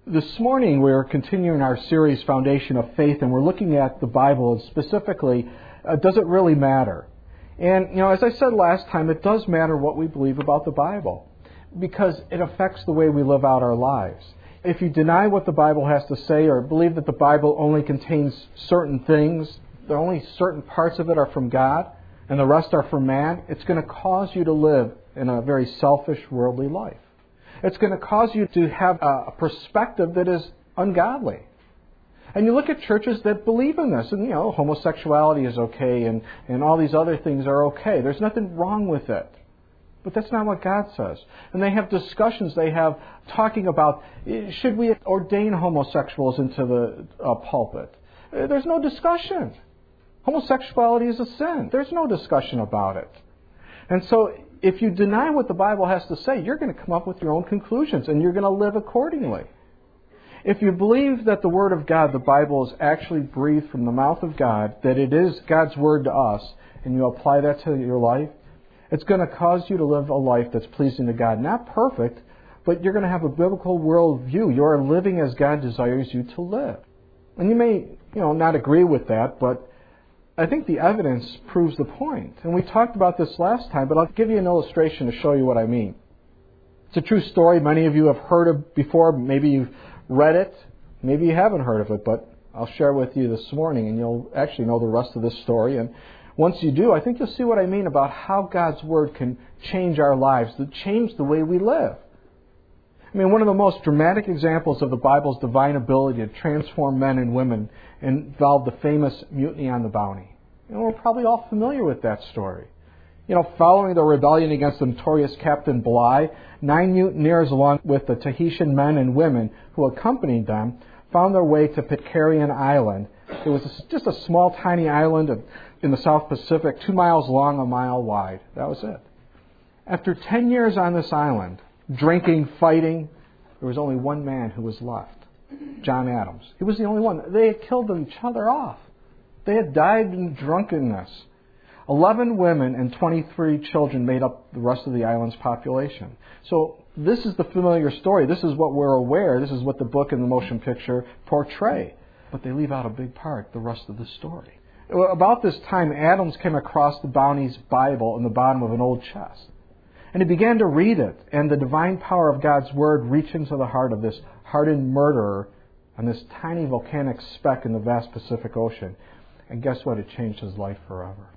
This morning we're continuing our series, Foundation of Faith, and we're looking at the Bible, and specifically, does it really matter? And, as I said last time, it does matter what we believe about the Bible, because it affects the way we live out our lives. If you deny what the Bible has to say, or believe that the Bible only contains certain things, that only certain parts of it are from God, and the rest are from man, it's going to cause you to live in a very selfish, worldly life. It's going to cause you to have a perspective that is ungodly. And you look at churches that believe in this, and homosexuality is okay, and all these other things are okay. There's nothing wrong with it. But that's not what God says. And they have discussions, they have talking about, should we ordain homosexuals into the pulpit? There's no discussion. Homosexuality is a sin. There's no discussion about it. And so, if you deny what the Bible has to say, you're going to come up with your own conclusions, and you're going to live accordingly. If you believe that the Word of God, the Bible, is actually breathed from the mouth of God, that it is God's Word to us, and you apply that to your life, it's going to cause you to live a life that's pleasing to God. Not perfect, but you're going to have a biblical worldview. You are living as God desires you to live. And you may, not agree with that, but I think the evidence proves the point. And we talked about this last time, but I'll give you an illustration to show you what I mean. It's a true story. Many of you have heard of before. Maybe you've read it. Maybe you haven't heard of it, but I'll share with you this morning, and you'll actually know the rest of this story. And once you do, I think you'll see what I mean about how God's Word can change our lives, to change the way we live. One of the most dramatic examples of the Bible's divine ability to transform men and women involved the famous Mutiny on the Bounty. We're probably all familiar with that story. Following the rebellion against the notorious Captain Bligh, 9 mutineers, along with the Tahitian men and women who accompanied them, found their way to Pitcairn Island. It was just a small, tiny island in the South Pacific, 2 miles long, 1 mile wide. That was it. After 10 years on this island, drinking, fighting, there was only one man who was left, John Adams. He was the only one. They had killed each other off. They had died in drunkenness. 11 women and 23 children made up the rest of the island's population. So this is the familiar story. This is what we're aware. This is what the book and the motion picture portray. But they leave out a big part, the rest of the story. About this time, Adams came across the Bounty's Bible in the bottom of an old chest. And he began to read it, and the divine power of God's Word reached into the heart of this hardened murderer on this tiny volcanic speck in the vast Pacific Ocean. And guess what? It changed his life forever.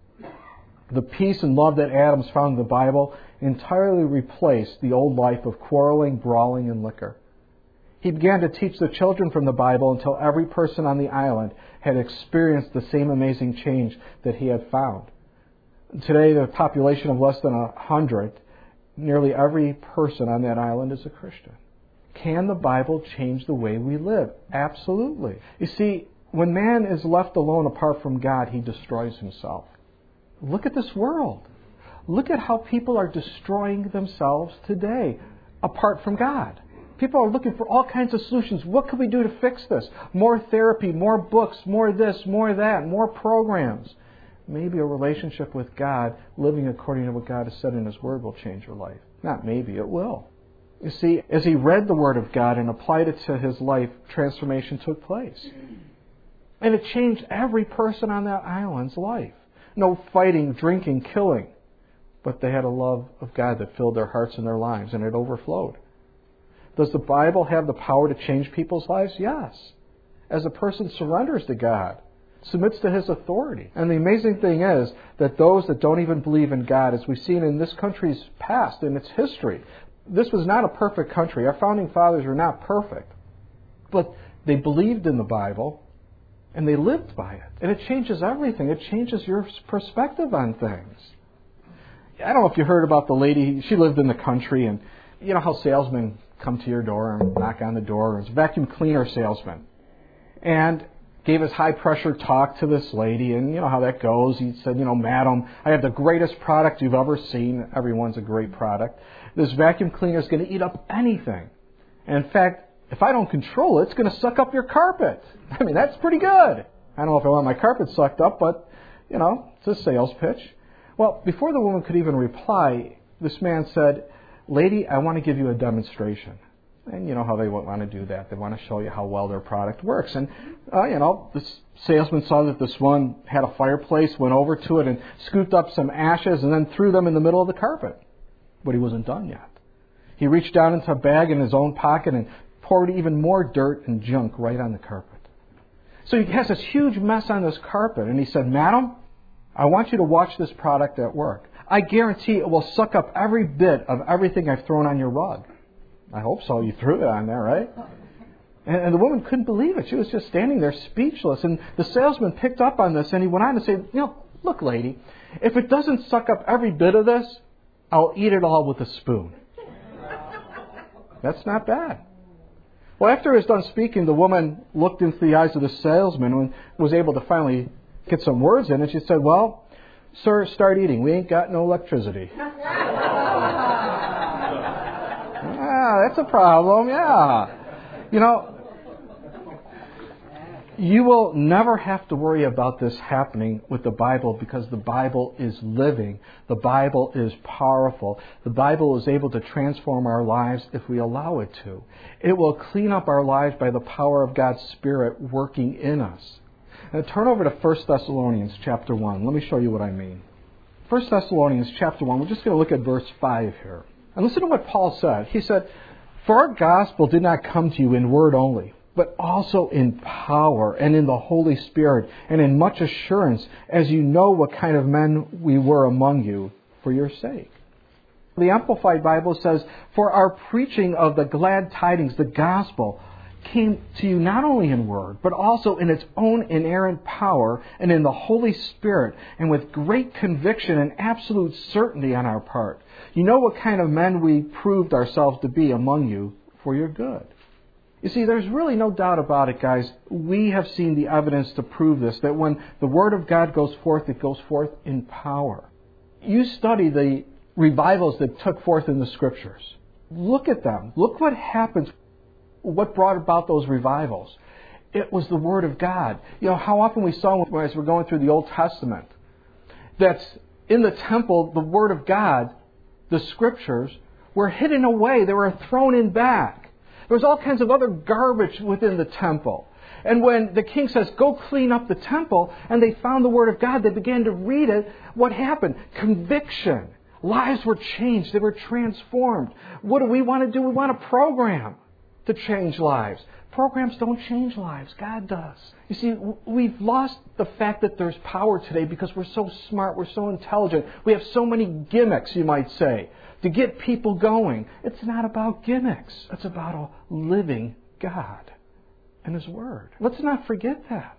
The peace and love that Adams found in the Bible entirely replaced the old life of quarreling, brawling, and liquor. He began to teach the children from the Bible until every person on the island had experienced the same amazing change that he had found. Today, the population of less than 100, nearly every person on that island is a Christian. Can the Bible change the way we live? Absolutely. You see, when man is left alone apart from God, he destroys himself. Look at this world. Look at how people are destroying themselves today apart from God. People are looking for all kinds of solutions. What can we do to fix this? More therapy, more books, more this, more that, more programs. Maybe a relationship with God, living according to what God has said in His Word, will change your life. Not maybe, it will. You see, as he read the Word of God and applied it to his life, transformation took place. And it changed every person on that island's life. No fighting, drinking, killing. But they had a love of God that filled their hearts and their lives, and it overflowed. Does the Bible have the power to change people's lives? Yes. As a person surrenders to God, submits to His authority. And the amazing thing is that those that don't even believe in God, as we've seen in this country's past, in its history, this was not a perfect country. Our founding fathers were not perfect. But they believed in the Bible, and they lived by it. And it changes everything. It changes your perspective on things. I don't know if you heard about the lady. She lived in the country, and you know how salesmen come to your door and knock on the door. It's a vacuum cleaner salesman. And gave his high-pressure talk to this lady, and you know how that goes. He said, madam, I have the greatest product you've ever seen. Everyone's a great product. This vacuum cleaner is going to eat up anything. And in fact, if I don't control it, it's going to suck up your carpet. That's pretty good. I don't know if I want my carpet sucked up, but, it's a sales pitch. Well, before the woman could even reply, this man said, lady, I want to give you a demonstration. And you know how they want to do that. They want to show you how well their product works. And, the salesman saw that this one had a fireplace, went over to it and scooped up some ashes and then threw them in the middle of the carpet. But he wasn't done yet. He reached down into a bag in his own pocket and poured even more dirt and junk right on the carpet. So he has this huge mess on this carpet. And he said, "Madam, I want you to watch this product at work. I guarantee it will suck up every bit of everything I've thrown on your rug." I hope so. You threw it on there, right? And the woman couldn't believe it. She was just standing there speechless. And the salesman picked up on this and he went on to say, "Look, lady, if it doesn't suck up every bit of this, I'll eat it all with a spoon." That's not bad. Well, after he was done speaking, the woman looked into the eyes of the salesman and was able to finally get some words in. And she said, "Well, sir, start eating. We ain't got no electricity." That's a problem, yeah. You will never have to worry about this happening with the Bible because the Bible is living. The Bible is powerful. The Bible is able to transform our lives if we allow it to. It will clean up our lives by the power of God's Spirit working in us. Now turn over to 1 Thessalonians chapter 1. Let me show you what I mean. 1 Thessalonians chapter 1, we're just going to look at verse 5 here. And listen to what Paul said. He said, "For our gospel did not come to you in word only, but also in power and in the Holy Spirit and in much assurance, as you know what kind of men we were among you for your sake." The Amplified Bible says, "For our preaching of the glad tidings, the gospel, came to you not only in word, but also in its own inerrant power and in the Holy Spirit, and with great conviction and absolute certainty on our part. You know what kind of men we proved ourselves to be among you for your good." You see, there's really no doubt about it, guys. We have seen the evidence to prove this, that when the Word of God goes forth, it goes forth in power. You study the revivals that took forth in the Scriptures. Look at them. Look what happens. What brought about those revivals? It was the Word of God. How often we saw as we're going through the Old Testament that in the temple, the Word of God, the Scriptures, were hidden away. They were thrown in back. There was all kinds of other garbage within the temple. And when the king says, "Go clean up the temple," and they found the Word of God, they began to read it. What happened? Conviction. Lives were changed. They were transformed. What do we want to do? We want a program to change lives. Programs don't change lives. God does. You see, we've lost the fact that there's power today because we're so smart, we're so intelligent. We have so many gimmicks, you might say, to get people going. It's not about gimmicks. It's about a living God and His Word. Let's not forget that.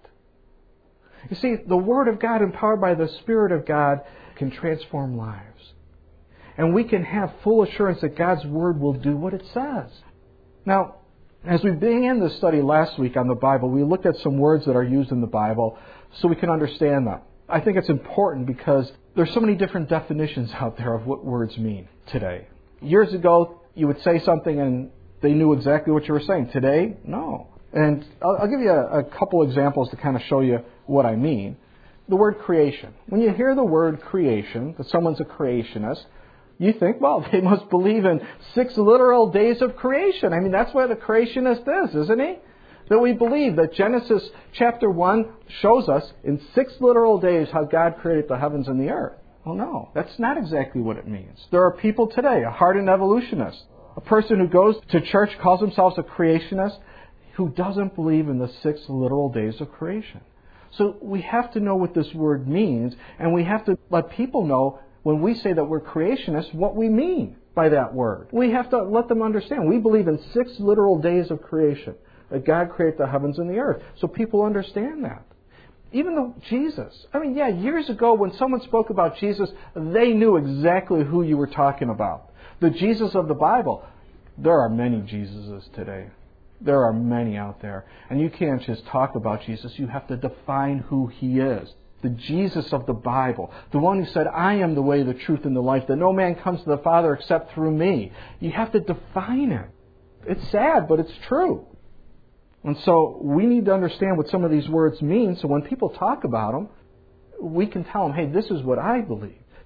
You see, the Word of God, empowered by the Spirit of God, can transform lives. And we can have full assurance that God's Word will do what it says. Now, as we began this study last week on the Bible, we looked at some words that are used in the Bible so we can understand them. I think it's important because there's so many different definitions out there of what words mean today. Years ago, you would say something and they knew exactly what you were saying. Today, no. And I'll give you a couple examples to kind of show you what I mean. The word creation. When you hear the word creation, that someone's a creationist, you think, well, they must believe in 6 literal days of creation. I mean, that's what a creationist is, isn't he? That we believe that Genesis chapter 1 shows us in 6 literal days how God created the heavens and the earth. Well, no, that's not exactly what it means. There are people today, a hardened evolutionist, a person who goes to church, calls themselves a creationist, who doesn't believe in the 6 literal days of creation. So we have to know what this word means, and we have to let people know when we say that we're creationists, what we mean by that word. We have to let them understand. We believe in 6 literal days of creation, that God created the heavens and the earth. So people understand that. Even though Jesus, years ago when someone spoke about Jesus, they knew exactly who you were talking about. The Jesus of the Bible. There are many Jesuses today. There are many out there. And you can't just talk about Jesus. You have to define who He is. The Jesus of the Bible. The one who said, "I am the way, the truth, and the life, that no man comes to the Father except through me." You have to define it. It's sad, but it's true. And so we need to understand what some of these words mean, so when people talk about them, we can tell them, hey, this is what I believe.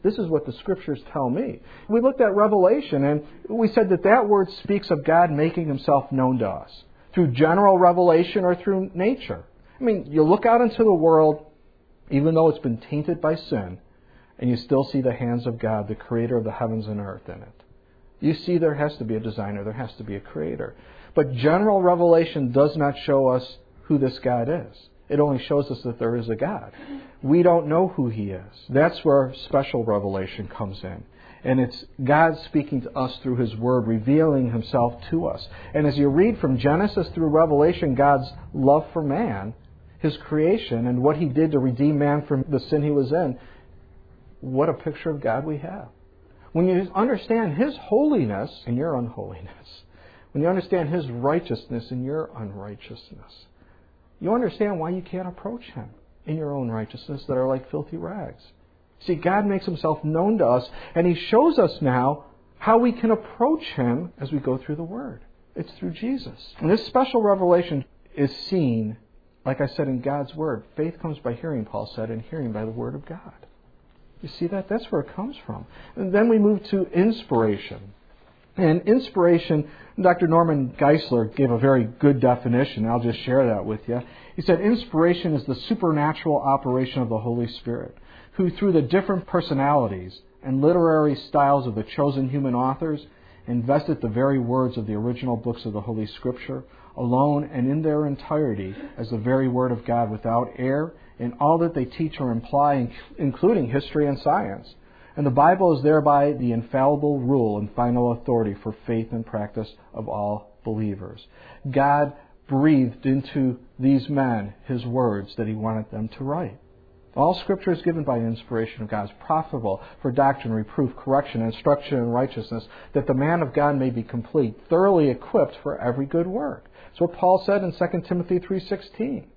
This is what the Scriptures tell me. We looked at Revelation, and we said that word speaks of God making Himself known to us through general revelation or through nature. I mean, you look out into the world, even though it's been tainted by sin, and you still see the hands of God, the Creator of the heavens and earth, in it. You see there has to be a designer, there has to be a creator. But general revelation does not show us who this God is. It only shows us that there is a God. We don't know who He is. That's where special revelation comes in. And it's God speaking to us through His Word, revealing Himself to us. And as you read from Genesis through Revelation, God's love for man, His creation, and what He did to redeem man from the sin he was in, what a picture of God we have. When you understand His holiness and your unholiness, when you understand His righteousness and your unrighteousness, you understand why you can't approach Him in your own righteousness that are like filthy rags. See, God makes Himself known to us, and He shows us now how we can approach Him as we go through the Word. It's through Jesus. And this special revelation is seen, like I said, in God's Word. Faith comes by hearing, Paul said, and hearing by the Word of God. You see that? That's where it comes from. And then we move to inspiration. And inspiration, Dr. Norman Geisler gave a very good definition. I'll just share that with you. He said, inspiration is the supernatural operation of the Holy Spirit, who through the different personalities and literary styles of the chosen human authors invested the very words of the original books of the Holy Scripture, alone and in their entirety, as the very Word of God without error in all that they teach or imply, including history and science. And the Bible is thereby the infallible rule and final authority for faith and practice of all believers. God breathed into these men His words that He wanted them to write. All Scripture is given by inspiration of God, is profitable for doctrine, reproof, correction, instruction in righteousness, that the man of God may be complete, thoroughly equipped for every good work. That's what Paul said in 2 Timothy 3:16.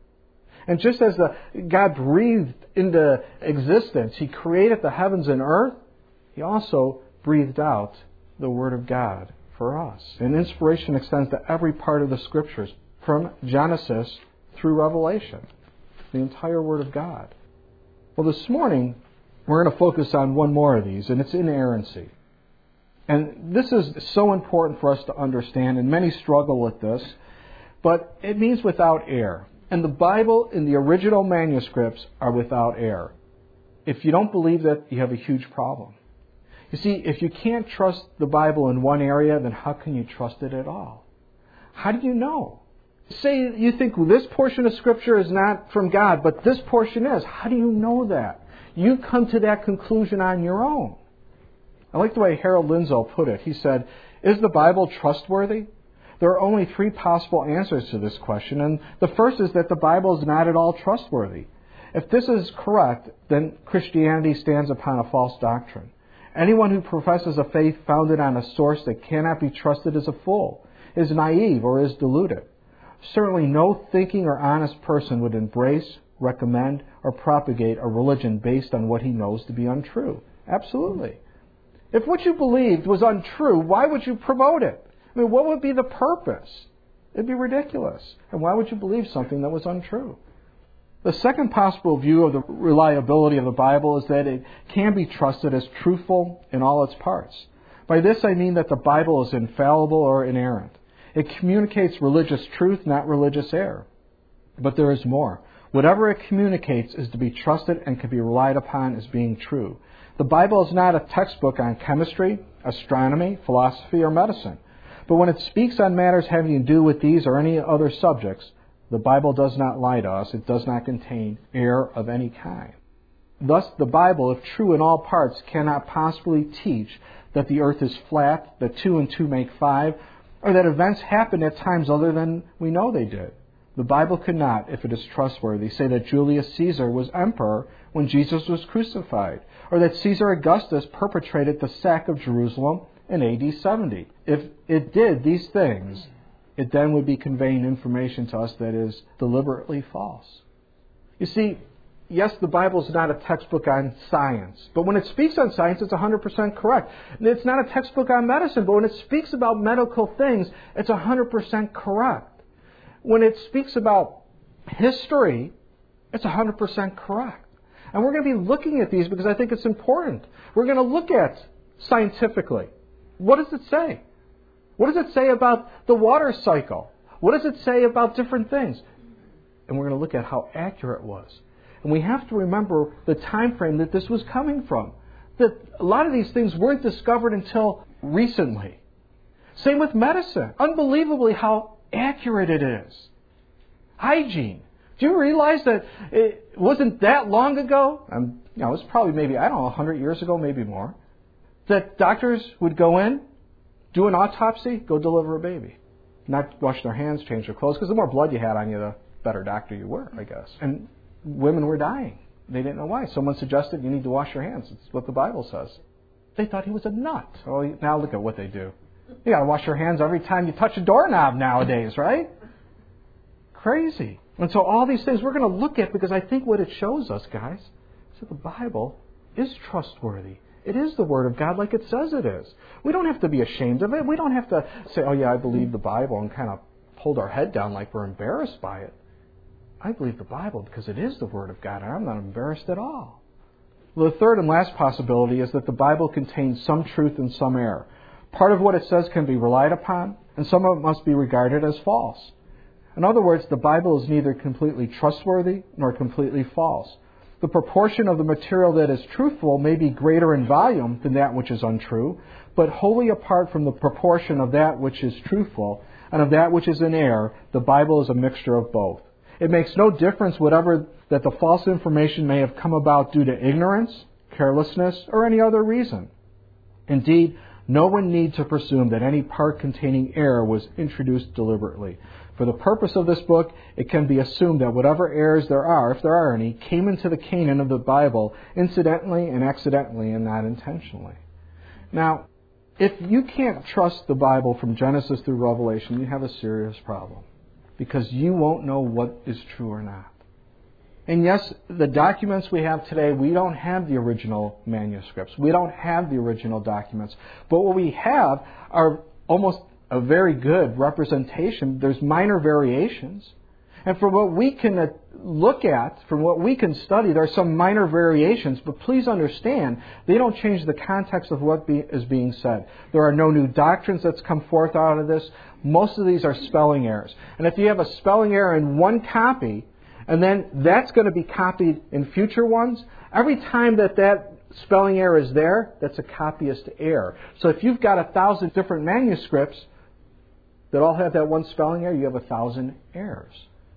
And just as God breathed into existence, He created the heavens and earth, He also breathed out the Word of God for us. And inspiration extends to every part of the Scriptures, from Genesis through Revelation, the entire Word of God. Well, this morning, we're going to focus on one more of these, and it's inerrancy. And this is so important for us to understand, and many struggle with this, but it means without error. And the Bible in the original manuscripts are without error. If you don't believe that, you have a huge problem. You see, if you can't trust the Bible in one area, then how can you trust it at all? How do you know? Say you think, well, this portion of Scripture is not from God, but this portion is. How do you know that? You come to that conclusion on your own. I like the way Harold Lindsell put it. He said, is the Bible trustworthy? There are only three possible answers to this question, and the first is that the Bible is not at all trustworthy. If this is correct, then Christianity stands upon a false doctrine. Anyone who professes a faith founded on a source that cannot be trusted is a fool, is naive, or is deluded. Certainly no thinking or honest person would embrace, recommend, or propagate a religion based on what he knows to be untrue. Absolutely. If what you believed was untrue, why would you promote it? I mean, what would be the purpose? It'd be ridiculous. And why would you believe something that was untrue? The second possible view of the reliability of the Bible is that it can be trusted as truthful in all its parts. By this I mean that the Bible is infallible or inerrant. It communicates religious truth, not religious error. But there is more. Whatever it communicates is to be trusted and can be relied upon as being true. The Bible is not a textbook on chemistry, astronomy, philosophy, or medicine. But when it speaks on matters having to do with these or any other subjects, the Bible does not lie to us. It does not contain error of any kind. Thus, the Bible, if true in all parts, cannot possibly teach that the earth is flat, that 2 and 2 make 5, or that events happen at times other than we know they did. The Bible could not, if it is trustworthy, say that Julius Caesar was emperor when Jesus was crucified, or that Caesar Augustus perpetrated the sack of Jerusalem in AD 70. If it did these things, it then would be conveying information to us that is deliberately false. You see, yes, the Bible is not a textbook on science, but when it speaks on science, it's 100% correct. It's not a textbook on medicine, but when it speaks about medical things, it's 100% correct. When it speaks about history, it's 100% correct. And we're going to be looking at these because I think it's important. We're going to look at scientifically. What does it say? What does it say about the water cycle? What does it say about different things? And we're going to look at how accurate it was. And we have to remember the time frame that this was coming from. That a lot of these things weren't discovered until recently. Same with medicine. Unbelievably how accurate it is. Hygiene. Do you realize that it wasn't that long ago? It was probably maybe, 100 years ago, maybe more. That doctors would go in, do an autopsy, go deliver a baby. Not wash their hands, change their clothes, because the more blood you had on you, the better doctor you were, I guess. And women were dying. They didn't know why. Someone suggested you need to wash your hands. It's what the Bible says. They thought he was a nut. Oh, now look at what they do. You got to wash your hands every time you touch a doorknob nowadays, right? Crazy. And so all these things we're going to look at because I think what it shows us, guys, is that the Bible is trustworthy. It is the Word of God like it says it is. We don't have to be ashamed of it. We don't have to say, oh yeah, I believe the Bible and kind of hold our head down like we're embarrassed by it. I believe the Bible because it is the Word of God and I'm not embarrassed at all. Well, the third and last possibility is that the Bible contains some truth and some error. Part of what it says can be relied upon, and some of it must be regarded as false. In other words, the Bible is neither completely trustworthy nor completely false. The proportion of the material that is truthful may be greater in volume than that which is untrue, but wholly apart from the proportion of that which is truthful and of that which is in error, the Bible is a mixture of both. It makes no difference whatever that the false information may have come about due to ignorance, carelessness, or any other reason. Indeed, no one need to presume that any part containing error was introduced deliberately. For the purpose of this book, it can be assumed that whatever errors there are, if there are any, came into the canon of the Bible incidentally and accidentally and not intentionally. Now, if you can't trust the Bible from Genesis through Revelation, you have a serious problem. Because you won't know what is true or not. And yes, the documents we have today, we don't have the original manuscripts. We don't have the original documents. But what we have are almost a very good representation. There's minor variations. And from what we can look at, from what we can study, there are some minor variations. But please understand, they don't change the context of what is being said. There are no new doctrines that's come forth out of this. Most of these are spelling errors. And if you have a spelling error in one copy, and then that's going to be copied in future ones, every time that spelling error is there, that's a copyist error. So if you've got 1,000 different manuscripts that all have that one spelling error, you have 1,000 errors.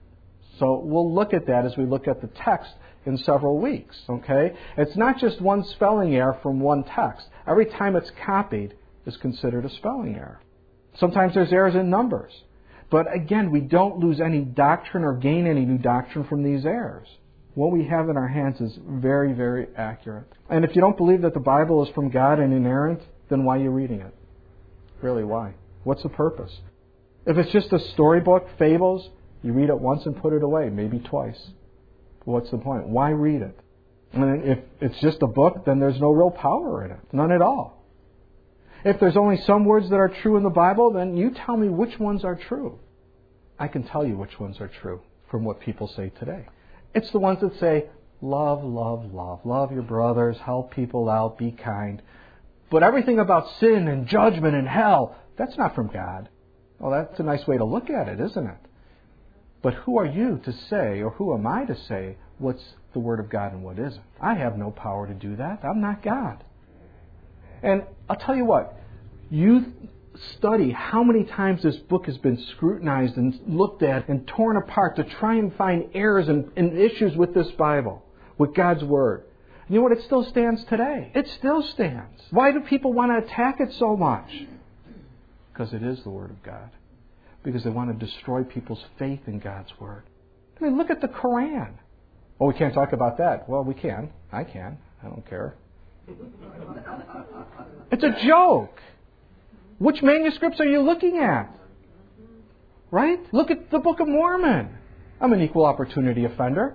So we'll look at that as we look at the text in several weeks. Okay? It's not just one spelling error from one text. Every time it's copied is considered a spelling error. Sometimes there's errors in numbers. But again, we don't lose any doctrine or gain any new doctrine from these errors. What we have in our hands is very, very accurate. And if you don't believe that the Bible is from God and inerrant, then why are you reading it? Really, why? What's the purpose? If it's just a storybook, fables, you read it once and put it away, maybe twice. But what's the point? Why read it? And if it's just a book, then there's no real power in it. None at all. If there's only some words that are true in the Bible, then you tell me which ones are true. I can tell you which ones are true from what people say today. It's the ones that say, love, love, love. Love your brothers, help people out, be kind. But everything about sin and judgment and hell, that's not from God. Well, that's a nice way to look at it, isn't it? But who are you to say, or who am I to say, what's the Word of God and what isn't? I have no power to do that. I'm not God. And I'll tell you what, you study how many times this book has been scrutinized and looked at and torn apart to try and find errors and issues with this Bible, with God's Word. And you know what? It still stands today. It still stands. Why do people want to attack it so much? Because it is the Word of God. Because they want to destroy people's faith in God's Word. I mean, look at the Quran. Oh, we can't talk about that. Well, we can. I can. I don't care. It's a joke. Which manuscripts are you looking at? Right? Look at the Book of Mormon. I'm an equal opportunity offender.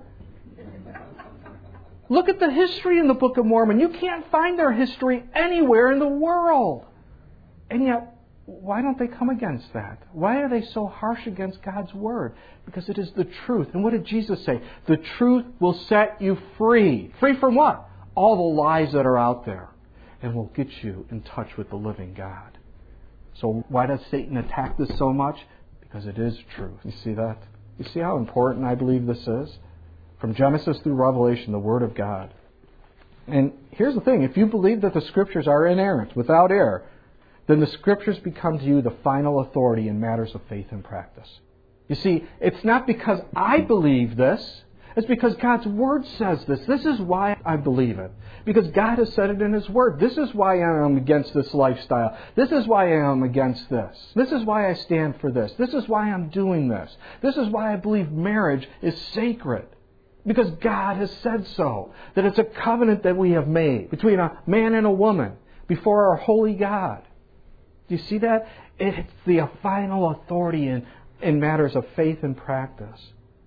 Look at the history in the Book of Mormon. You can't find their history anywhere in the world. And yet, Why don't they come against that? Why are they so harsh against God's Word? Because it is the truth. And what did Jesus say? The truth will set you free. Free from what? All the lies that are out there. And will get you in touch with the living God. So why does Satan attack this so much? Because it is truth. You see that? You see how important I believe this is? From Genesis through Revelation, the Word of God. And here's the thing. If you believe that the Scriptures are inerrant, without error, then the Scriptures become to you the final authority in matters of faith and practice. You see, it's not because I believe this. It's because God's Word says this. This is why I believe it. Because God has said it in His Word. This is why I am against this lifestyle. This is why I am against this. This is why I stand for this. This is why I'm doing this. This is why I believe marriage is sacred. Because God has said so. That it's a covenant that we have made between a man and a woman before our holy God. Do you see that? It's the final authority in matters of faith and practice.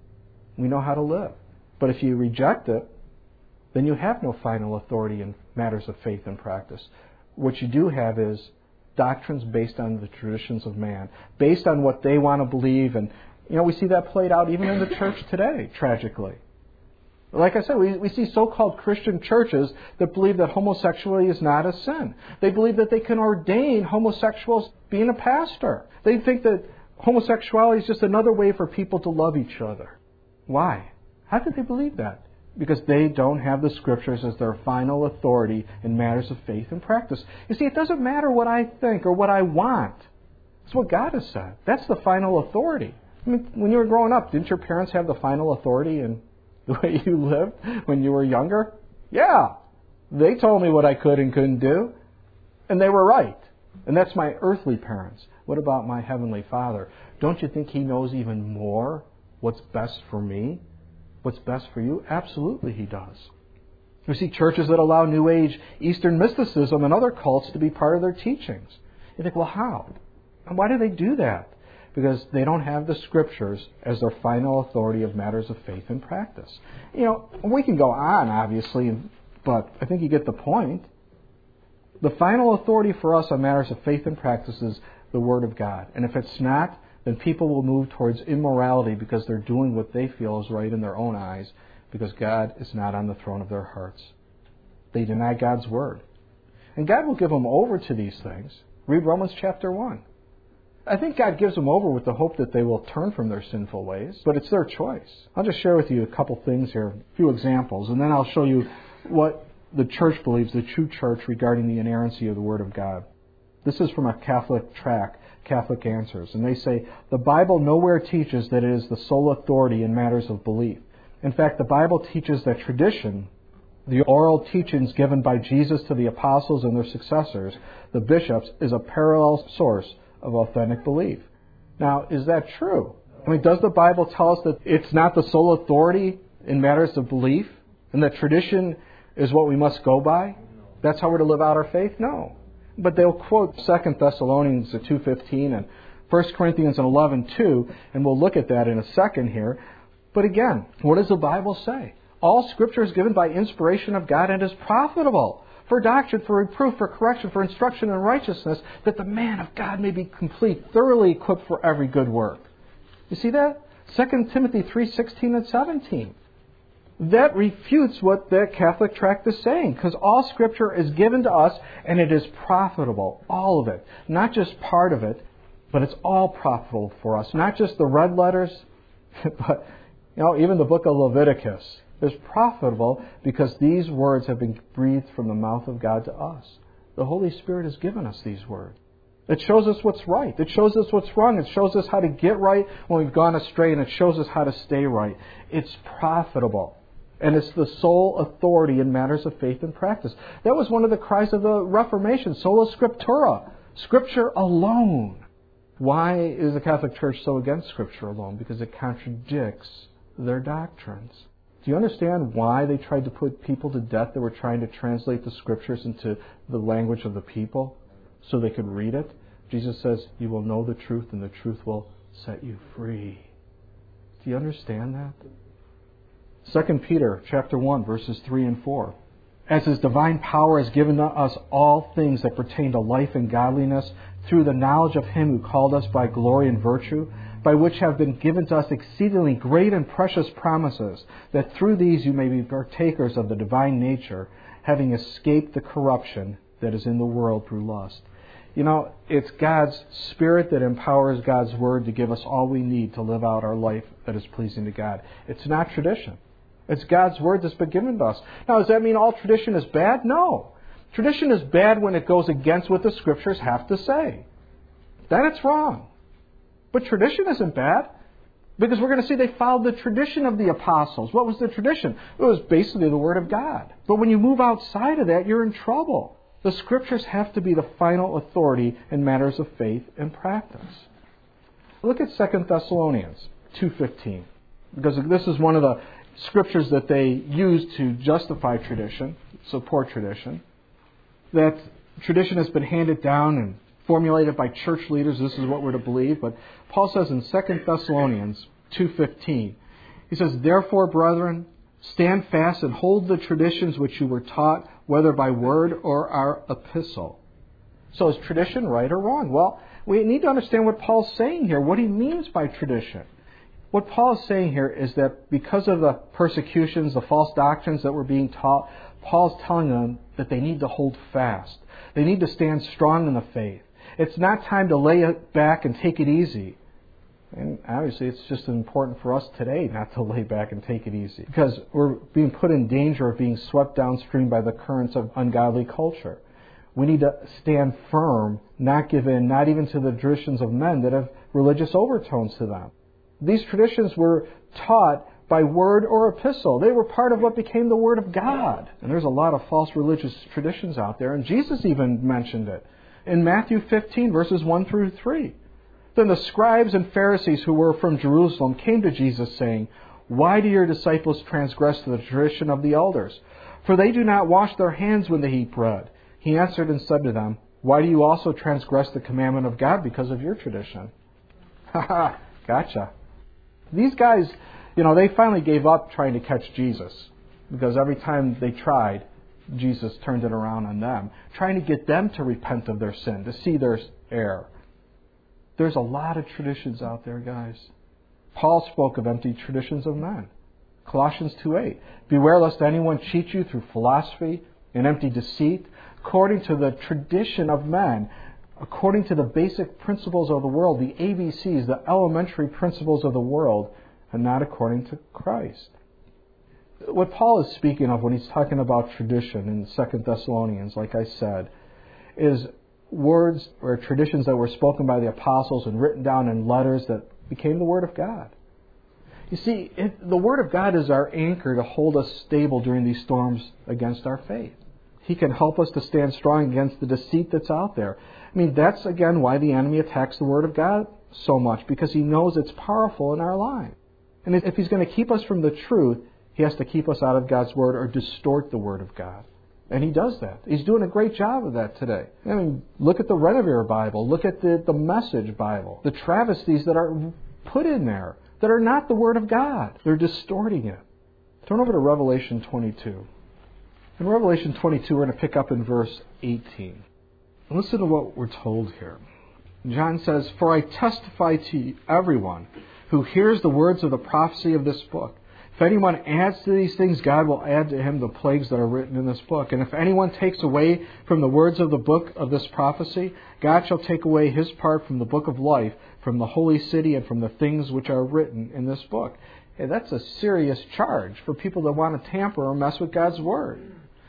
We know how to live. But if you reject it, then you have no final authority in matters of faith and practice. What you do have is doctrines based on the traditions of man, based on what they want to believe. And, we see that played out even in the church today, tragically. Like I said, we see so-called Christian churches that believe that homosexuality is not a sin. They believe that they can ordain homosexuals being a pastor. They think that homosexuality is just another way for people to love each other. Why? How could they believe that? Because they don't have the Scriptures as their final authority in matters of faith and practice. You see, it doesn't matter what I think or what I want. It's what God has said. That's the final authority. I mean, when you were growing up, didn't your parents have the final authority in the way you lived when you were younger? Yeah. They told me what I could and couldn't do. And they were right. And that's my earthly parents. What about my Heavenly Father? Don't you think He knows even more what's best for me? What's best for you? Absolutely He does. We see churches that allow New Age Eastern mysticism and other cults to be part of their teachings. You think, well, how? And why do they do that? Because they don't have the Scriptures as their final authority of matters of faith and practice. We can go on, obviously, but I think you get the point. The final authority for us on matters of faith and practice is the Word of God. And if it's not, then people will move towards immorality because they're doing what they feel is right in their own eyes, because God is not on the throne of their hearts. They deny God's Word. And God will give them over to these things. Read Romans chapter 1. I think God gives them over with the hope that they will turn from their sinful ways, but it's their choice. I'll just share with you a couple things here, a few examples, and then I'll show you what the church believes, the true church, regarding the inerrancy of the Word of God. This is from a Catholic tract, Catholic Answers, and they say, the Bible nowhere teaches that it is the sole authority in matters of belief. In fact, the Bible teaches that tradition, the oral teachings given by Jesus to the apostles and their successors, the bishops, is a parallel source of authentic belief. Now, is that true? I mean, does the Bible tell us that it's not the sole authority in matters of belief and that tradition is what we must go by? That's how we're to live out our faith? No. But they'll quote 2 Thessalonians 2:15 and 1 Corinthians 11:2, and we'll look at that in a second here. But again, what does the Bible say? All Scripture is given by inspiration of God and is profitable for doctrine, for reproof, for correction, for instruction in righteousness, that the man of God may be complete, thoroughly equipped for every good work. You see that? 2 Timothy 3:16 and 17. That refutes what the Catholic tract is saying, because all Scripture is given to us and it is profitable, all of it. Not just part of it, but it's all profitable for us. Not just the red letters, but even the book of Leviticus is profitable because these words have been breathed from the mouth of God to us. The Holy Spirit has given us these words. It shows us what's right. It shows us what's wrong. It shows us how to get right when we've gone astray, and it shows us how to stay right. It's profitable. And it's the sole authority in matters of faith and practice. That was one of the cries of the Reformation, sola scriptura, Scripture alone. Why is the Catholic Church so against Scripture alone? Because it contradicts their doctrines. Do you understand why they tried to put people to death that were trying to translate the Scriptures into the language of the people so they could read it? Jesus says, you will know the truth and the truth will set you free. Do you understand that? 2 Peter chapter 1, verses 3 and 4. As His divine power has given us all things that pertain to life and godliness through the knowledge of Him who called us by glory and virtue, by which have been given to us exceedingly great and precious promises, that through these you may be partakers of the divine nature, having escaped the corruption that is in the world through lust. You know, it's God's Spirit that empowers God's Word to give us all we need to live out our life that is pleasing to God. It's not tradition. It's God's Word that's been given to us. Now, does that mean all tradition is bad? No. Tradition is bad when it goes against what the Scriptures have to say. Then it's wrong. But tradition isn't bad, because we're going to see they followed the tradition of the apostles. What was the tradition? It was basically the Word of God. But when you move outside of that, you're in trouble. The Scriptures have to be the final authority in matters of faith and practice. Look at 2 Thessalonians 2:15, because this is one of the Scriptures that they use to justify tradition, support tradition. That tradition has been handed down and formulated by church leaders. This is what we're to believe. But Paul says in 2 Thessalonians 2:15, he says, "Therefore, brethren, stand fast and hold the traditions which you were taught, whether by word or our epistle." So is tradition right or wrong? Well, we need to understand what Paul's saying here, what he means by tradition. What Paul is saying here is that because of the persecutions, the false doctrines that were being taught, Paul's telling them that they need to hold fast. They need to stand strong in the faith. It's not time to lay it back and take it easy. And obviously it's just important for us today not to lay back and take it easy, because we're being put in danger of being swept downstream by the currents of ungodly culture. We need to stand firm, not give in, not even to the traditions of men that have religious overtones to them. These traditions were taught by word or epistle. They were part of what became the Word of God. And there's a lot of false religious traditions out there, and Jesus even mentioned it in Matthew 15, verses 1 through 3. Then the scribes and Pharisees who were from Jerusalem came to Jesus, saying, "Why do your disciples transgress the tradition of the elders? For they do not wash their hands when they eat bread." He answered and said to them, "Why do you also transgress the commandment of God because of your tradition?" Ha ha, gotcha. These guys, they finally gave up trying to catch Jesus, because every time they tried, Jesus turned it around on them, trying to get them to repent of their sin, to see their error. There's a lot of traditions out there, guys. Paul spoke of empty traditions of men. Colossians 2:8, "Beware lest anyone cheat you through philosophy and empty deceit, according to the tradition of men, according to the basic principles of the world," the ABCs, the elementary principles of the world, and not according to Christ. What Paul is speaking of when he's talking about tradition in 2 Thessalonians, like I said, is words or traditions that were spoken by the apostles and written down in letters that became the Word of God. You see, the Word of God is our anchor to hold us stable during these storms against our faith. He can help us to stand strong against the deceit that's out there. I mean, that's again why the enemy attacks the Word of God so much, because he knows it's powerful in our life. And if he's going to keep us from the truth, he has to keep us out of God's Word or distort the Word of God. And he does that. He's doing a great job of that today. I mean, look at the Renovere Bible. Look at the Message Bible. The travesties that are put in there that are not the Word of God. They're distorting it. Turn over to Revelation 22. In Revelation 22, we're going to pick up in verse 18. Listen to what we're told here. John says, "For I testify to everyone who hears the words of the prophecy of this book. If anyone adds to these things, God will add to him the plagues that are written in this book. And if anyone takes away from the words of the book of this prophecy, God shall take away his part from the book of life, from the holy city, and from the things which are written in this book." Hey, that's a serious charge for people that want to tamper or mess with God's Word.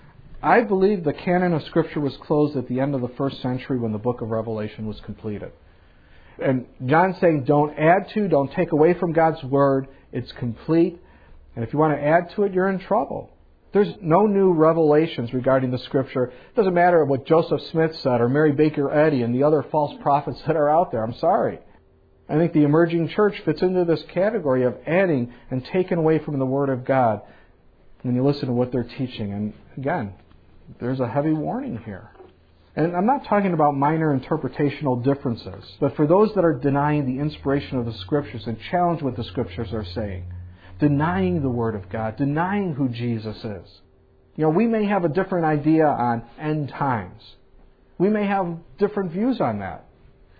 I believe the canon of Scripture was closed at the end of the first century when the book of Revelation was completed. And John's saying, don't add to, don't take away from God's Word. It's complete. And if you want to add to it, you're in trouble. There's no new revelations regarding the Scripture. It doesn't matter what Joseph Smith said or Mary Baker Eddy and the other false prophets that are out there. I'm sorry. I think the emerging church fits into this category of adding and taking away from the Word of God when you listen to what they're teaching. And again, there's a heavy warning here. And I'm not talking about minor interpretational differences, but for those that are denying the inspiration of the Scriptures and challenge what the Scriptures are saying, denying the Word of God, denying who Jesus is. We may have a different idea on end times. We may have different views on that.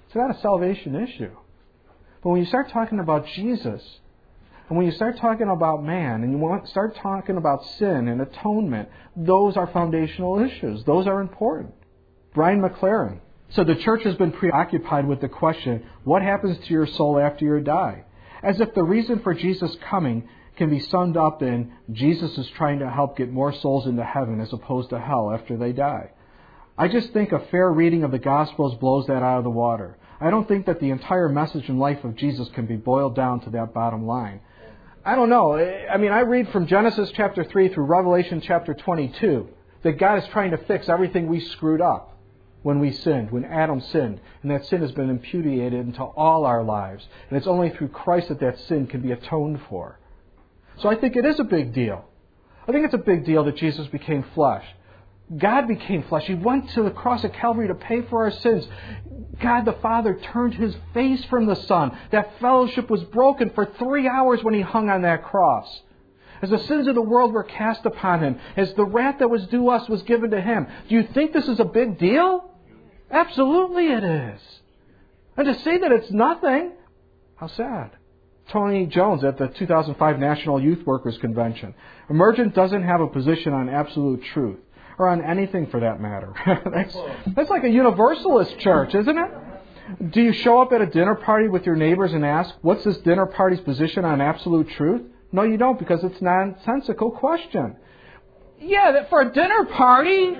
It's not a salvation issue. But when you start talking about Jesus, and when you start talking about man, and you start talking about sin and atonement, those are foundational issues. Those are important. Brian McLaren said the church has been preoccupied with the question, what happens to your soul after you die? As if the reason for Jesus coming can be summed up in Jesus is trying to help get more souls into heaven as opposed to hell after they die. I just think a fair reading of the Gospels blows that out of the water. I don't think that the entire message and life of Jesus can be boiled down to that bottom line. I don't know. I mean, I read from Genesis chapter 3 through Revelation chapter 22 that God is trying to fix everything we screwed up when we sinned, when Adam sinned. And that sin has been imputed into all our lives. And it's only through Christ that sin can be atoned for. So I think it is a big deal. I think it's a big deal that Jesus became flesh. God became flesh. He went to the cross of Calvary to pay for our sins. God the Father turned His face from the Son. That fellowship was broken for 3 hours when He hung on that cross. As the sins of the world were cast upon Him, as the wrath that was due us was given to Him. Do you think this is a big deal? Absolutely it is. And to say that it's nothing, how sad. Tony Jones at the 2005 National Youth Workers Convention. Emergent doesn't have a position on absolute truth. Or on anything for that matter. That's like a universalist church, isn't it? Do you show up at a dinner party with your neighbors and ask, what's this dinner party's position on absolute truth? No, you don't, because it's a nonsensical question. Yeah, for a dinner party,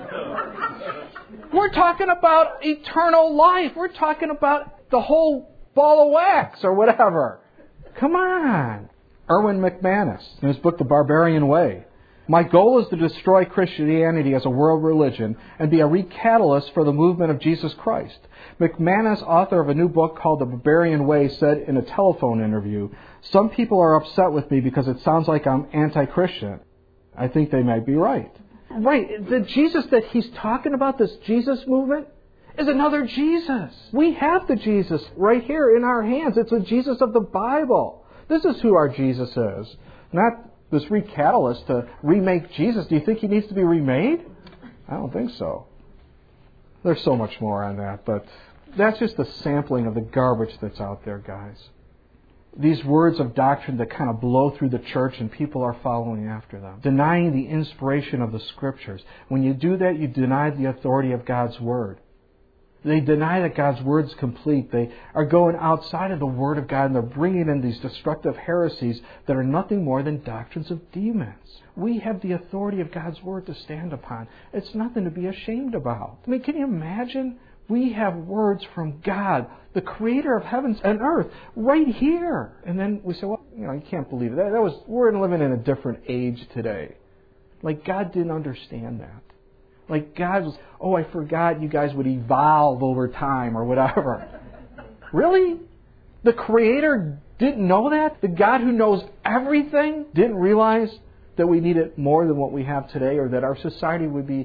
we're talking about eternal life. We're talking about the whole ball of wax or whatever. Come on. Erwin McManus, in his book, The Barbarian Way. My goal is to destroy Christianity as a world religion and be a recatalyst for the movement of Jesus Christ. McManus, author of a new book called The Barbarian Way, said in a telephone interview, some people are upset with me because it sounds like I'm anti-Christian. I think they might be right. Right. The Jesus that he's talking about, this Jesus movement, is another Jesus. We have the Jesus right here in our hands. It's the Jesus of the Bible. This is who our Jesus is. Not this recatalyst to remake Jesus. Do you think He needs to be remade? I don't think so. There's so much more on that, but that's just a sampling of the garbage that's out there, guys. These words of doctrine that kind of blow through the church and people are following after them. Denying the inspiration of the Scriptures. When you do that, you deny the authority of God's Word. They deny that God's Word is complete. They are going outside of the Word of God and they're bringing in these destructive heresies that are nothing more than doctrines of demons. We have the authority of God's Word to stand upon. It's nothing to be ashamed about. I mean, can you imagine? We have words from God, the Creator of heavens and earth, right here. And then we say, well, you can't believe it. We're living in a different age today. Like God didn't understand that. Like God was, I forgot you guys would evolve over time or whatever. Really? The Creator didn't know that? The God who knows everything didn't realize that we needed more than what we have today, or that our society would be,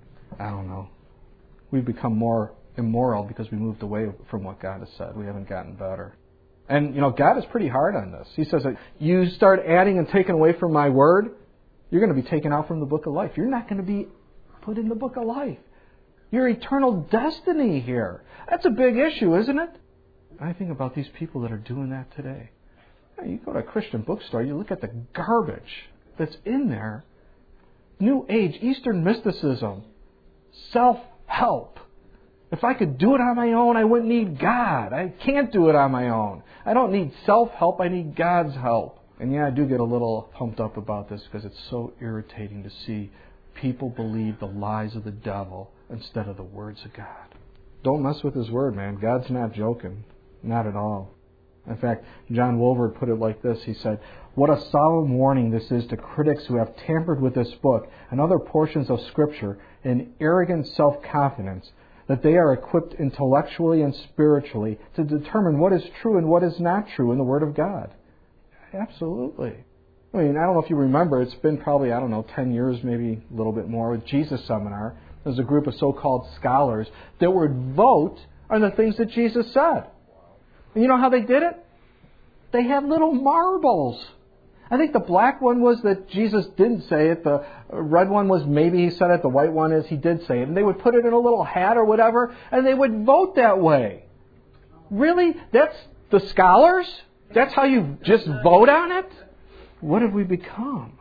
we've become more immoral because we moved away from what God has said. We haven't gotten better. And, God is pretty hard on this. He says that you start adding and taking away from my word, you're going to be taken out from the book of life. You're not going to be put in the book of life. Your eternal destiny here. That's a big issue, isn't it? I think about these people that are doing that today. You go to a Christian bookstore, you look at the garbage that's in there. New Age, Eastern mysticism, self-help. If I could do it on my own, I wouldn't need God. I can't do it on my own. I don't need self-help, I need God's help. And I do get a little pumped up about this because it's so irritating to see people believe the lies of the devil instead of the words of God. Don't mess with His Word, man. God's not joking. Not at all. In fact, John Wolvert put it like this. He said, what a solemn warning this is to critics who have tampered with this book and other portions of Scripture in arrogant self-confidence that they are equipped intellectually and spiritually to determine what is true and what is not true in the Word of God. Absolutely. I mean, I don't know if you remember, it's been probably, 10 years, maybe a little bit more, with Jesus Seminar. There's a group of so-called scholars that would vote on the things that Jesus said. And you know how they did it? They had little marbles. I think the black one was that Jesus didn't say it. The red one was maybe He said it. The white one is He did say it. And they would put it in a little hat or whatever, and they would vote that way. Really? That's the scholars? That's how you just vote on it? What have we become?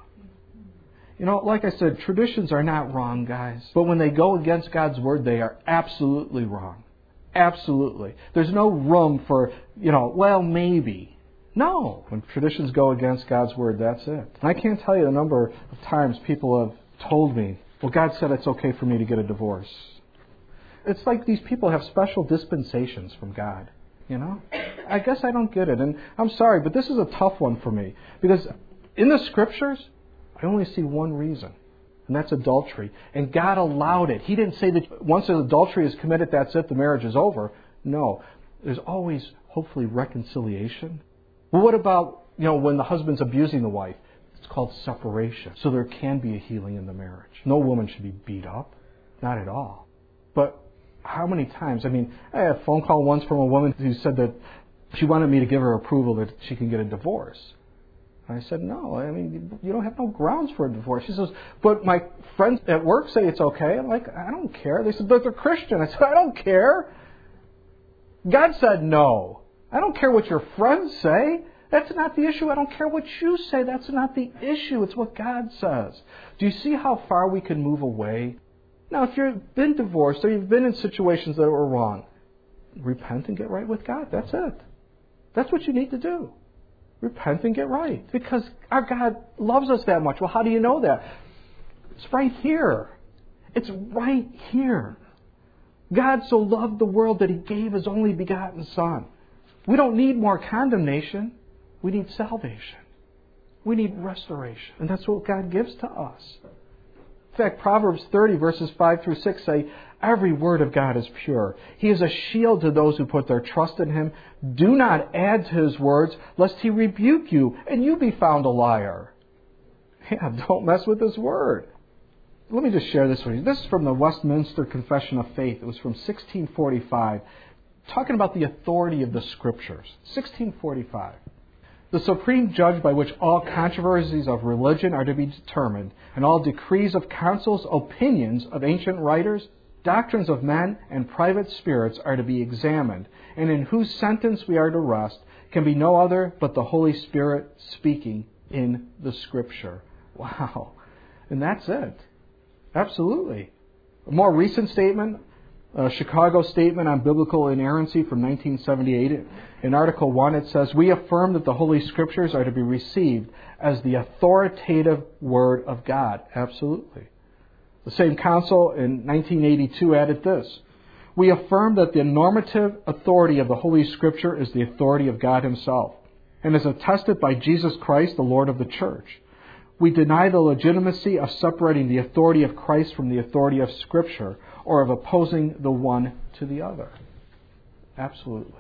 Like I said, traditions are not wrong, guys. But when they go against God's Word, they are absolutely wrong. Absolutely. There's no room for, well, maybe. No. When traditions go against God's Word, that's it. I can't tell you the number of times people have told me, well, God said it's okay for me to get a divorce. It's like these people have special dispensations from God. I guess I don't get it. And I'm sorry, but this is a tough one for me. Because in the Scriptures, I only see one reason. And that's adultery. And God allowed it. He didn't say that once adultery is committed, that's it, the marriage is over. No. There's always, hopefully, reconciliation. Well, what about, when the husband's abusing the wife? It's called separation. So there can be a healing in the marriage. No woman should be beat up. Not at all. But how many times? I had a phone call once from a woman who said that she wanted me to give her approval that she can get a divorce. And I said, no, you don't have no grounds for a divorce. She says, but my friends at work say it's okay. I'm like, I don't care. They said, but they're Christian. I said, I don't care. God said no. I don't care what your friends say. That's not the issue. I don't care what you say. That's not the issue. It's what God says. Do you see how far we can move away? Now, if you've been divorced or you've been in situations that were wrong, repent and get right with God. That's it. That's what you need to do. Repent and get right. Because our God loves us that much. Well, how do you know that? It's right here. It's right here. God so loved the world that He gave His only begotten Son. We don't need more condemnation. We need salvation. We need restoration. And that's what God gives to us. In fact, Proverbs 30 verses 5 through 6 say, every word of God is pure. He is a shield to those who put their trust in Him. Do not add to His words, lest He rebuke you, and you be found a liar. Yeah, don't mess with His word. Let me just share this with you. This is from the Westminster Confession of Faith. It was from 1645, talking about the authority of the Scriptures. 1645. The supreme judge by which all controversies of religion are to be determined, and all decrees of councils, opinions of ancient writers, doctrines of men, and private spirits are to be examined, and in whose sentence we are to rest, can be no other but the Holy Spirit speaking in the Scripture. Wow. And that's it. Absolutely. A more recent statement, a Chicago Statement on Biblical Inerrancy from 1978. In Article 1 it says, we affirm that the Holy Scriptures are to be received as the authoritative Word of God. Absolutely. The same council in 1982 added this, we affirm that the normative authority of the Holy Scripture is the authority of God Himself, and is attested by Jesus Christ, the Lord of the Church. We deny the legitimacy of separating the authority of Christ from the authority of Scripture, or of opposing the one to the other. Absolutely.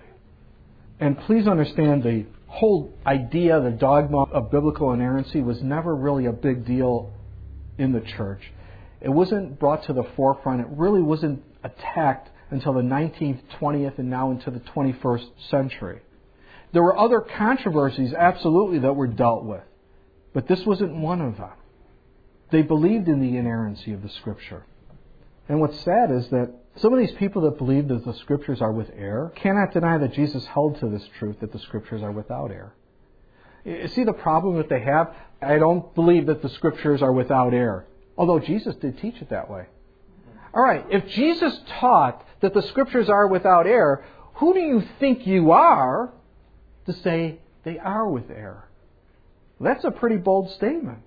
And please understand, the whole idea, the dogma of biblical inerrancy was never really a big deal in the church. It wasn't brought to the forefront. It really wasn't attacked until the 19th, 20th, and now into the 21st century. There were other controversies, absolutely, that were dealt with. But this wasn't one of them. They believed in the inerrancy of the Scripture. And what's sad is that some of these people that believe that the Scriptures are with error cannot deny that Jesus held to this truth, that the Scriptures are without error. You see the problem that they have? I don't believe that the Scriptures are without error. Although Jesus did teach it that way. All right, if Jesus taught that the Scriptures are without error, who do you think you are to say they are with error? That's a pretty bold statement.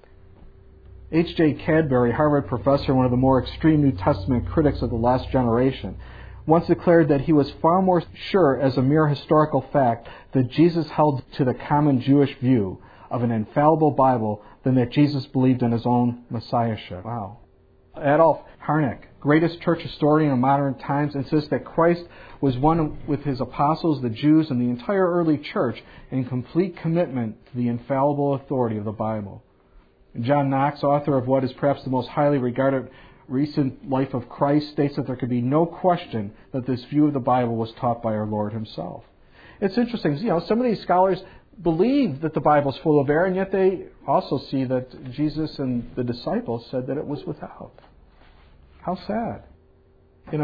H.J. Cadbury, Harvard professor, one of the more extreme New Testament critics of the last generation, once declared that he was far more sure as a mere historical fact that Jesus held to the common Jewish view of an infallible Bible than that Jesus believed in His own Messiahship. Wow. Adolf Harnack, greatest church historian of modern times, insists that Christ was one with His apostles, the Jews, and the entire early church in complete commitment to the infallible authority of the Bible. John Knox, author of what is perhaps the most highly regarded recent life of Christ, states that there could be no question that this view of the Bible was taught by our Lord Himself. It's interesting, some of these scholars believe that the Bible is full of error, and yet they also see that Jesus and the disciples said that it was without. How sad.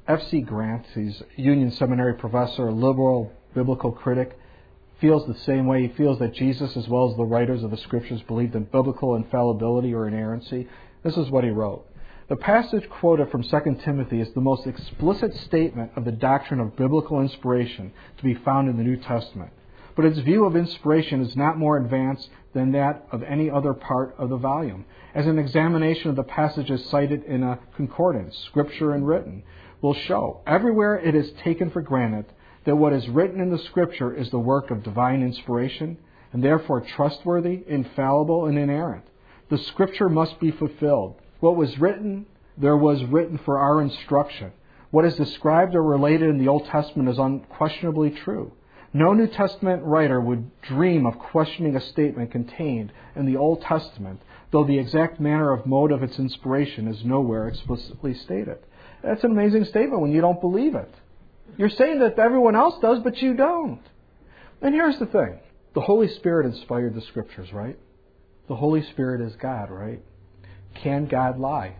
F.C. Grant, he's a Union Seminary professor, a liberal biblical critic, feels the same way. He feels that Jesus, as well as the writers of the Scriptures, believed in biblical infallibility or inerrancy. This is what he wrote. The passage quoted from 2 Timothy is the most explicit statement of the doctrine of biblical inspiration to be found in the New Testament. But its view of inspiration is not more advanced than that of any other part of the volume. As an examination of the passages cited in a concordance, Scripture and written, will show, everywhere it is taken for granted that what is written in the Scripture is the work of divine inspiration, and therefore trustworthy, infallible, and inerrant. The Scripture must be fulfilled. What was written, there was written for our instruction. What is described or related in the Old Testament is unquestionably true. No New Testament writer would dream of questioning a statement contained in the Old Testament, though the exact manner of mode of its inspiration is nowhere explicitly stated. That's an amazing statement when you don't believe it. You're saying that everyone else does, but you don't. And here's the thing. The Holy Spirit inspired the Scriptures, right? The Holy Spirit is God, right? Can God lie?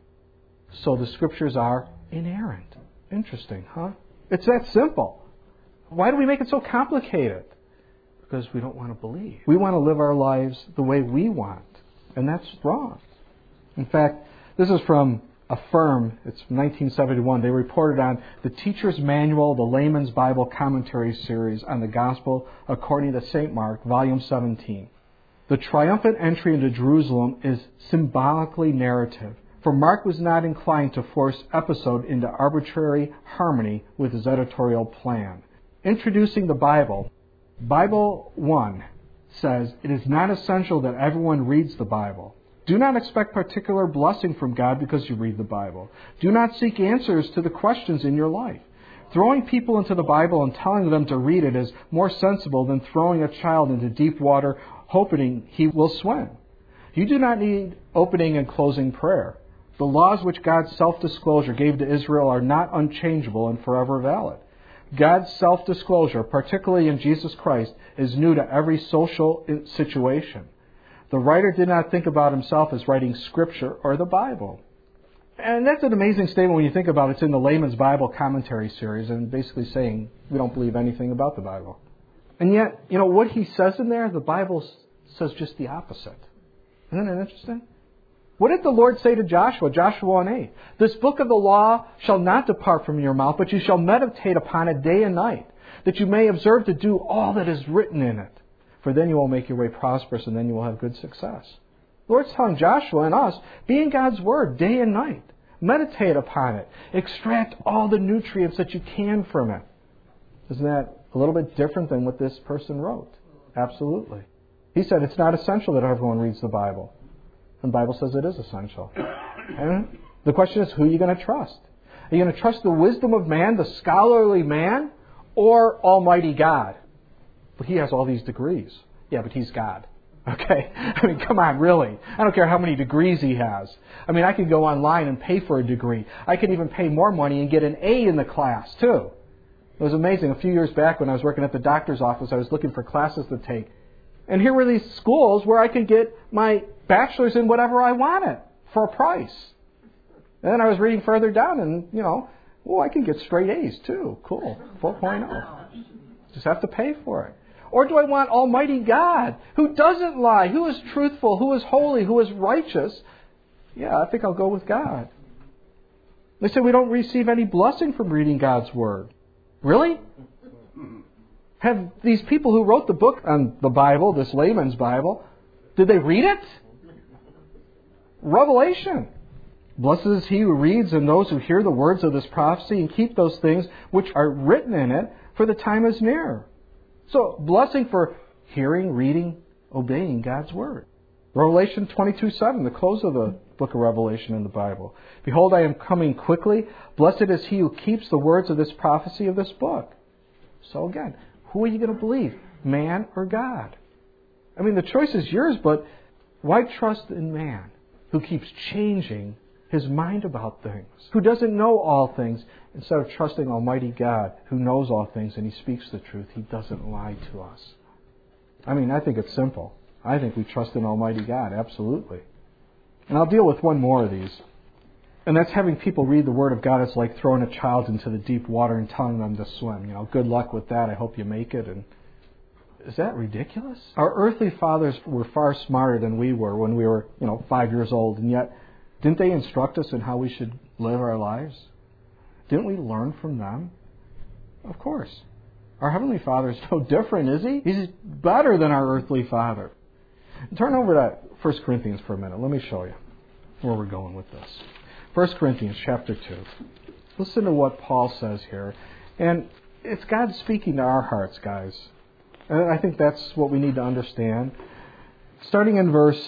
So the Scriptures are inerrant. Interesting, huh? It's that simple. Why do we make it so complicated? Because we don't want to believe. We want to live our lives the way we want. And that's wrong. In fact, this is from a firm, it's 1971. They reported on the Teacher's Manual, the Layman's Bible Commentary Series on the Gospel according to St. Mark, Volume 17. The triumphant entry into Jerusalem is symbolically narrative, for Mark was not inclined to force episode into arbitrary harmony with his editorial plan. Introducing the Bible, Bible 1 says, it is not essential that everyone reads the Bible. Do not expect particular blessing from God because you read the Bible. Do not seek answers to the questions in your life. Throwing people into the Bible and telling them to read it is more sensible than throwing a child into deep water hoping he will swim. You do not need opening and closing prayer. The laws which God's self-disclosure gave to Israel are not unchangeable and forever valid. God's self-disclosure, particularly in Jesus Christ, is new to every social situation. The writer did not think about himself as writing Scripture or the Bible. And that's an amazing statement when you think about it. It's in the Layman's Bible Commentary Series and basically saying we don't believe anything about the Bible. And yet, what he says in there, the Bible says just the opposite. Isn't that interesting? What did the Lord say to Joshua? Joshua 1:8. This book of the law shall not depart from your mouth, but you shall meditate upon it day and night, that you may observe to do all that is written in it. For then you will make your way prosperous, and then you will have good success. The Lord's telling Joshua and us, be in God's Word day and night. Meditate upon it. Extract all the nutrients that you can from it. Isn't that a little bit different than what this person wrote? Absolutely. He said it's not essential that everyone reads the Bible. And the Bible says it is essential. And the question is, who are you going to trust? Are you going to trust the wisdom of man, the scholarly man, or Almighty God? But he has all these degrees. Yeah, but he's God. Okay? I mean, come on, really. I don't care how many degrees he has. I mean, I could go online and pay for a degree. I could even pay more money and get an A in the class, too. It was amazing. A few years back when I was working at the doctor's office, I was looking for classes to take. And here were these schools where I could get my bachelor's in whatever I wanted for a price. And then I was reading further down and, I can get straight A's, too. Cool. 4.0. Just have to pay for it. Or do I want Almighty God, who doesn't lie, who is truthful, who is holy, who is righteous? Yeah, I think I'll go with God. They say we don't receive any blessing from reading God's Word. Really? Have these people who wrote the book on the Bible, this Layman's Bible, did they read it? Revelation. Blessed is he who reads and those who hear the words of this prophecy and keep those things which are written in it, for the time is near. So, blessing for hearing, reading, obeying God's Word. Revelation 22:7, the close of the book of Revelation in the Bible. Behold, I am coming quickly. Blessed is he who keeps the words of this prophecy of this book. So again, who are you going to believe? Man or God? I mean, the choice is yours, but why trust in man who keeps changing his mind about things, who doesn't know all things, instead of trusting Almighty God who knows all things and he speaks the truth. He doesn't lie to us. I mean, I think it's simple. I think we trust in Almighty God, absolutely. And I'll deal with one more of these. And that's having people read the Word of God. It's like throwing a child into the deep water and telling them to swim. Good luck with that. I hope you make it. And is that ridiculous? Our earthly fathers were far smarter than we were when we were, 5 years old. And yet, didn't they instruct us in how we should live our lives? Didn't we learn from them? Of course. Our Heavenly Father is no different, is He? He's better than our earthly father. Turn over to 1 Corinthians for a minute. Let me show you where we're going with this. 1 Corinthians chapter 2. Listen to what Paul says here. And it's God speaking to our hearts, guys. And I think that's what we need to understand. Starting in verse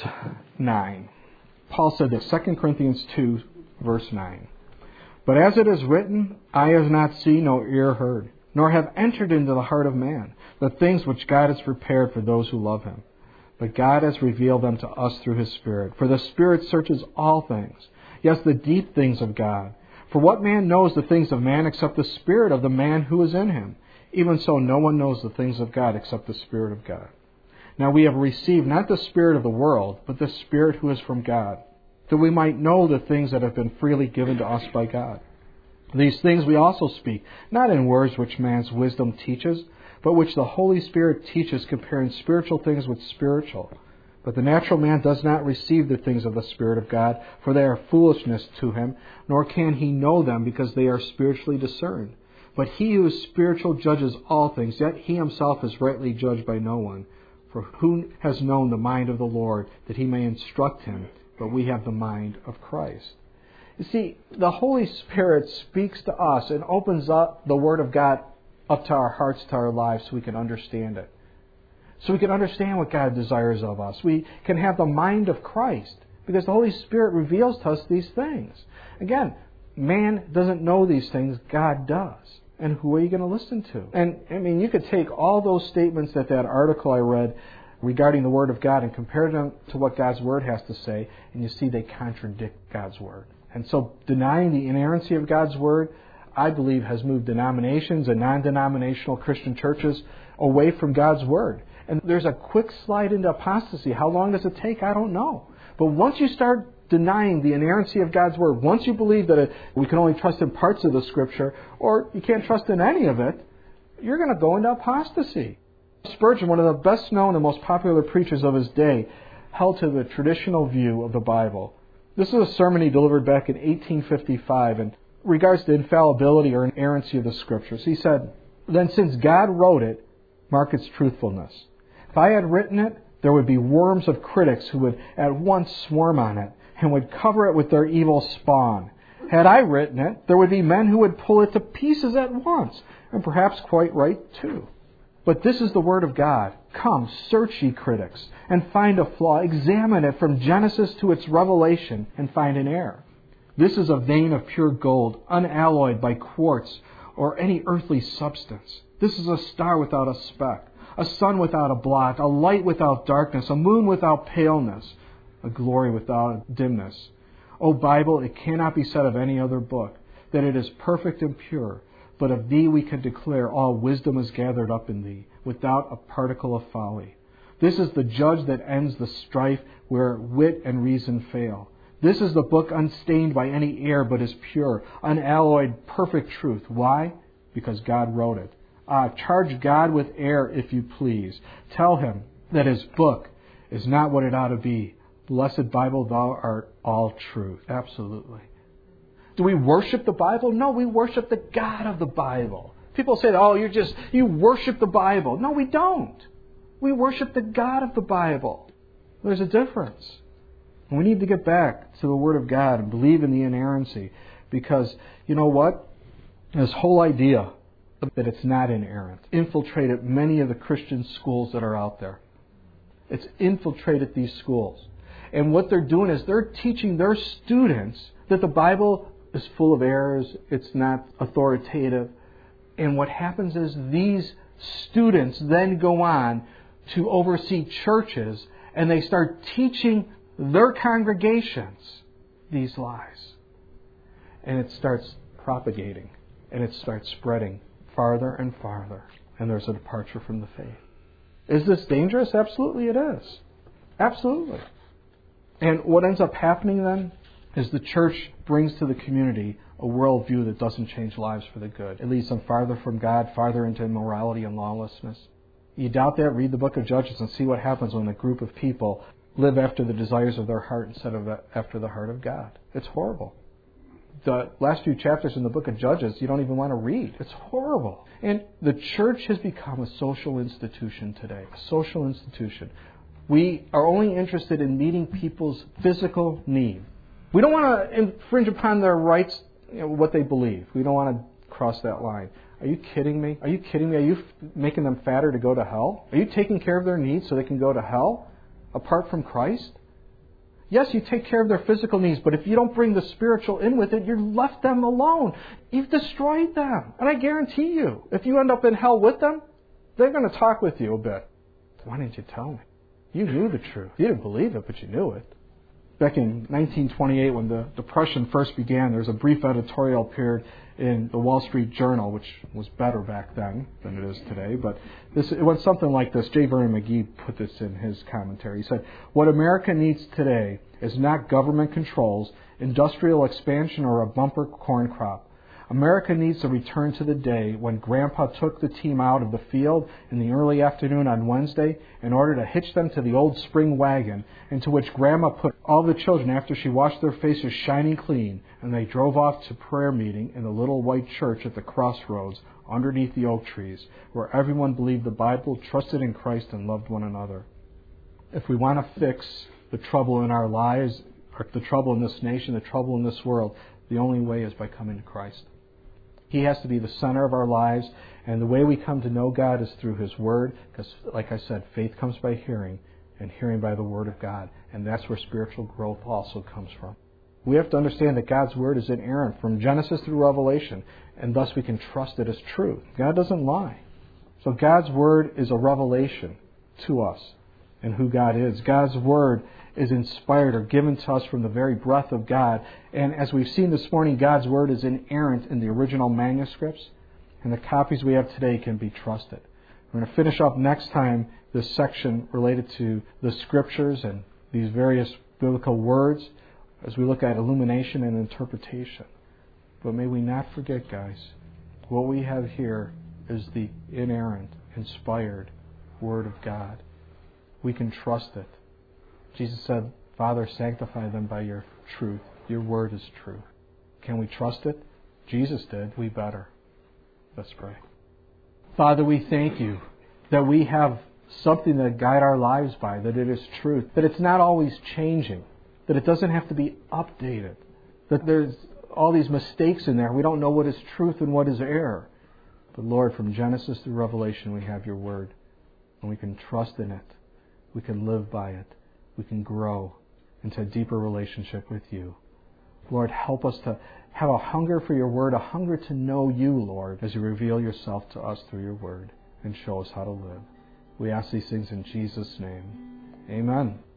9. Paul said this, 2 Corinthians 2, verse 9. But as it is written, eye has not seen, nor ear heard, nor have entered into the heart of man the things which God has prepared for those who love Him. But God has revealed them to us through His Spirit. For the Spirit searches all things, yes, the deep things of God. For what man knows the things of man except the spirit of the man who is in him? Even so, no one knows the things of God except the Spirit of God. Now we have received not the spirit of the world, but the Spirit who is from God, that we might know the things that have been freely given to us by God. These things we also speak, not in words which man's wisdom teaches, but which the Holy Spirit teaches, comparing spiritual things with spiritual. But the natural man does not receive the things of the Spirit of God, for they are foolishness to him, nor can he know them, because they are spiritually discerned. But he who is spiritual judges all things, yet he himself is rightly judged by no one. For who has known the mind of the Lord, that he may instruct him? But we have the mind of Christ. You see, the Holy Spirit speaks to us and opens up the Word of God up to our hearts, to our lives, so we can understand it. So we can understand what God desires of us. We can have the mind of Christ, because the Holy Spirit reveals to us these things. Again, man doesn't know these things, God does. And who are you going to listen to? And you could take all those statements that article I read regarding the Word of God and compare them to what God's Word has to say, and you see they contradict God's Word. And so denying the inerrancy of God's Word, I believe, has moved denominations and non-denominational Christian churches away from God's Word. And there's a quick slide into apostasy. How long does it take? I don't know. But once you start denying the inerrancy of God's Word, once you believe that we can only trust in parts of the Scripture, or you can't trust in any of it, you're going to go into apostasy. Spurgeon, one of the best known and most popular preachers of his day, held to the traditional view of the Bible. This is a sermon he delivered back in 1855 in regards to infallibility or inerrancy of the Scriptures. He said, "Then since God wrote it, mark its truthfulness. If I had written it, there would be worms of critics who would at once swarm on it and would cover it with their evil spawn. Had I written it, there would be men who would pull it to pieces at once, and perhaps quite right too. But this is the Word of God. Come, search ye critics, and find a flaw. Examine it from Genesis to its revelation, and find an error. This is a vein of pure gold, unalloyed by quartz or any earthly substance. This is a star without a speck, a sun without a blot, a light without darkness, a moon without paleness, a glory without dimness. O Bible, it cannot be said of any other book that it is perfect and pure, but of thee we can declare all wisdom is gathered up in thee, without a particle of folly. This is the judge that ends the strife where wit and reason fail. This is the book unstained by any error, but is pure, unalloyed, perfect truth. Why? Because God wrote it. Charge God with error if you please. Tell Him that His book is not what it ought to be. Blessed Bible, thou art all truth." Absolutely. Do we worship the Bible? No, we worship the God of the Bible. People say, "Oh, you worship the Bible." No, we don't. We worship the God of the Bible. There's a difference. And we need to get back to the Word of God and believe in the inerrancy, because you know what? This whole idea that it's not inerrant infiltrated many of the Christian schools that are out there. It's infiltrated these schools. And what they're doing is they're teaching their students that the Bible is full of errors, it's not authoritative. And what happens is these students then go on to oversee churches, and they start teaching their congregations these lies. And it starts propagating, and it starts spreading farther and farther, and there's a departure from the faith. Is this dangerous? Absolutely it is. Absolutely. And what ends up happening then is the church brings to the community a worldview that doesn't change lives for the good. It leads them farther from God, farther into immorality and lawlessness. You doubt that? Read the book of Judges and see what happens when a group of people live after the desires of their heart instead of after the heart of God. It's horrible. The last few chapters in the book of Judges, you don't even want to read. It's horrible. And the church has become a social institution today. A social institution. We are only interested in meeting people's physical need. We don't want to infringe upon their rights, what they believe. We don't want to cross that line. Are you kidding me? Are you kidding me? Are you making them fatter to go to hell? Are you taking care of their needs so they can go to hell apart from Christ? Yes, you take care of their physical needs, but if you don't bring the spiritual in with it, you've left them alone. You've destroyed them. And I guarantee you, if you end up in hell with them, they're going to talk with you a bit. Why didn't you tell me? You knew the truth. You didn't believe it, but you knew it. Back in 1928, when the Depression first began, there was a brief editorial appeared in the Wall Street Journal, which was better back then than it is today. But it went something like this. J. Vernon McGee put this in his commentary. He said, "What America needs today is not government controls, industrial expansion, or a bumper corn crop. America needs to return to the day when Grandpa took the team out of the field in the early afternoon on Wednesday in order to hitch them to the old spring wagon, into which Grandma put all the children after she washed their faces shining clean, and they drove off to prayer meeting in the little white church at the crossroads underneath the oak trees, where everyone believed the Bible, trusted in Christ, and loved one another." If we want to fix the trouble in our lives, or the trouble in this nation, the trouble in this world, the only way is by coming to Christ. He has to be the center of our lives, and the way we come to know God is through His Word, because, like I said, faith comes by hearing, and hearing by the Word of God, and that's where spiritual growth also comes from. We have to understand that God's Word is inerrant from Genesis through Revelation, and thus we can trust it as truth. God doesn't lie. So God's Word is a revelation to us and who God is. God's Word is inspired or given to us from the very breath of God. And as we've seen this morning, God's Word is inerrant in the original manuscripts, and the copies we have today can be trusted. We're going to finish up next time this section related to the Scriptures and these various biblical words as we look at illumination and interpretation. But may we not forget, guys, what we have here is the inerrant, inspired Word of God. We can trust it. Jesus said, "Father, sanctify them by your truth. Your word is true." Can we trust it? Jesus did. We better. Let's pray. Father, we thank you that we have something to guide our lives by, that it is truth, that it's not always changing, that it doesn't have to be updated, that there's all these mistakes in there. We don't know what is truth and what is error. But Lord, from Genesis through Revelation, we have your word, and we can trust in it. We can live by it. We can grow into a deeper relationship with you. Lord, help us to have a hunger for your word, a hunger to know you, Lord, as you reveal yourself to us through your word and show us how to live. We ask these things in Jesus' name. Amen.